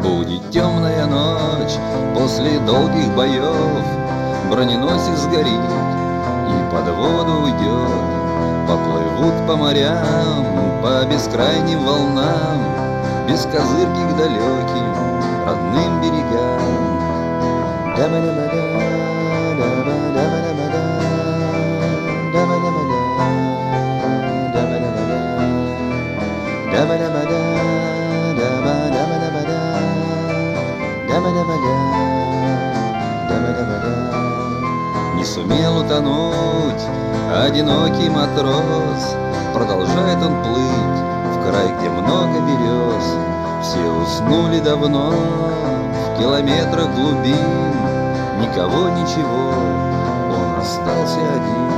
Будет темная ночь после долгих боев, броненосец сгорит и под воду уйдет. Поплывут по морям, по бескрайним волнам, без козырки к далеким родным берегам. Не сумел утонуть одинокий матрос, продолжает он плыть в край, где много берез. Все уснули давно в километрах глубин, никого, ничего, он остался один.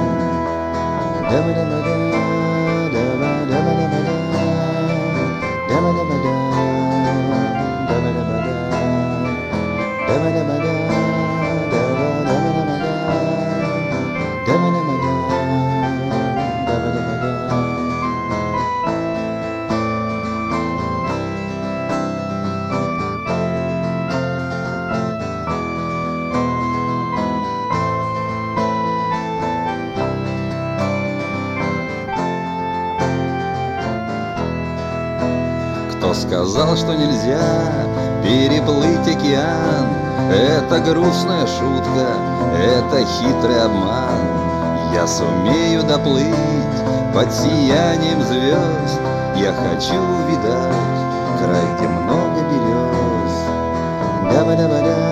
Кто сказал, что нельзя переплыть океан? Это грустная шутка, это хитрый обман. Я сумею доплыть под сиянием звезд. Я хочу увидать край, где много берез.